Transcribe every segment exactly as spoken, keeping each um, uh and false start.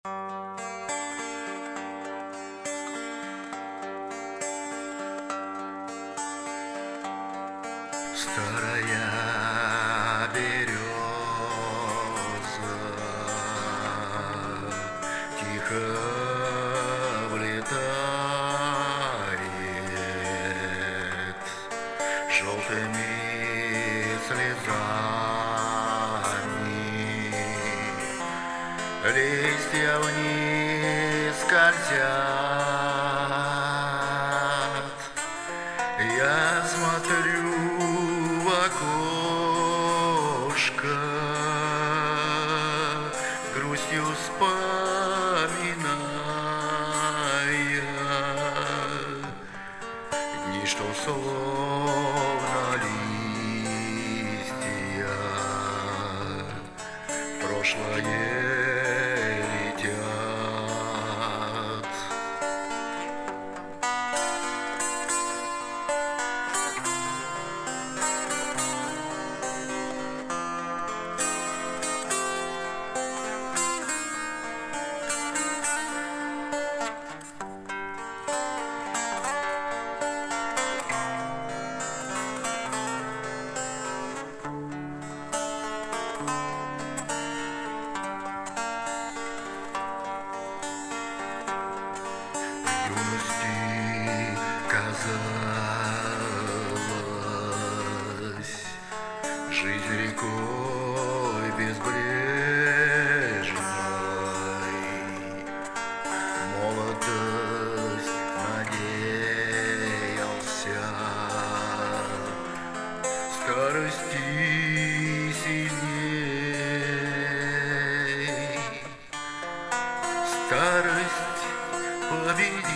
Старая береза тихо влетает желтыми слезами, листья вниз скользят. Я смотрю в окошко, грустью вспоминая дни, что словно листья в прошлое летят. Казалось, жизнь рекой безбрежной, молодость надеялся, старости сильней, старость победила.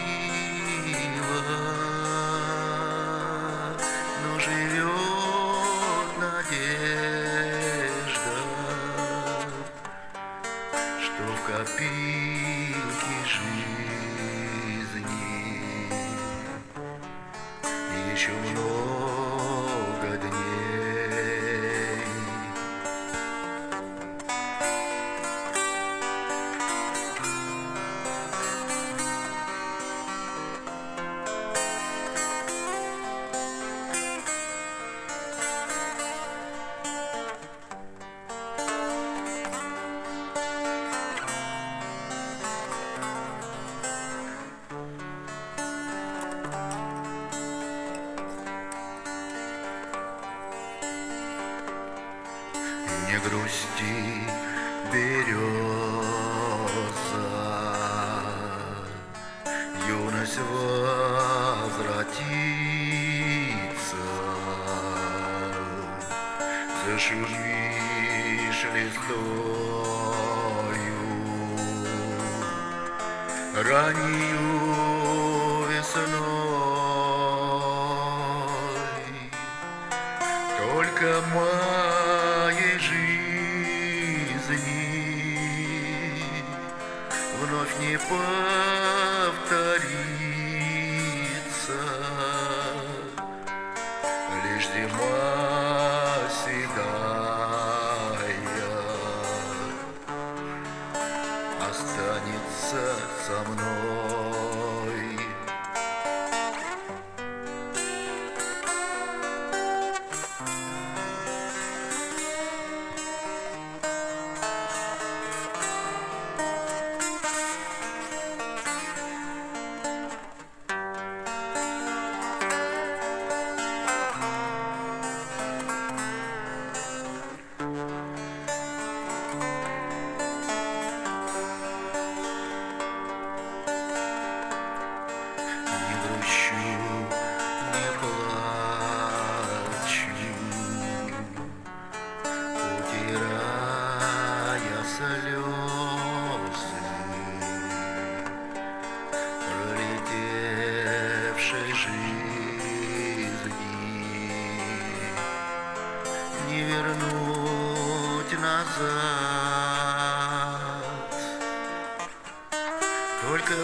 Но живет надежда, что в копилке жизни еще много дней. Не грусти, береза, юность возвратится, зашумишь листою раннею весной. Только моей жизни вновь не повторится, лишь зима седая останется со мной. Не вернуть назад, только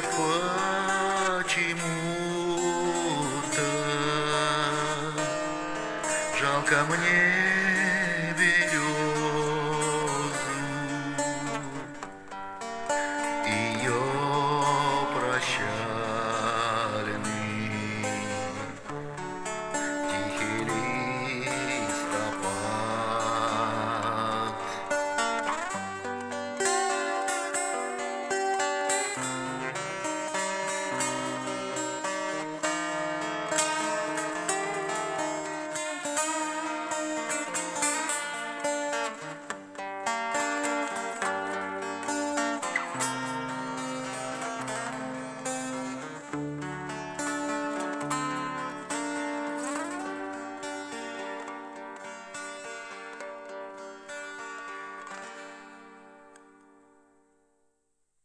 почему-то жалко мне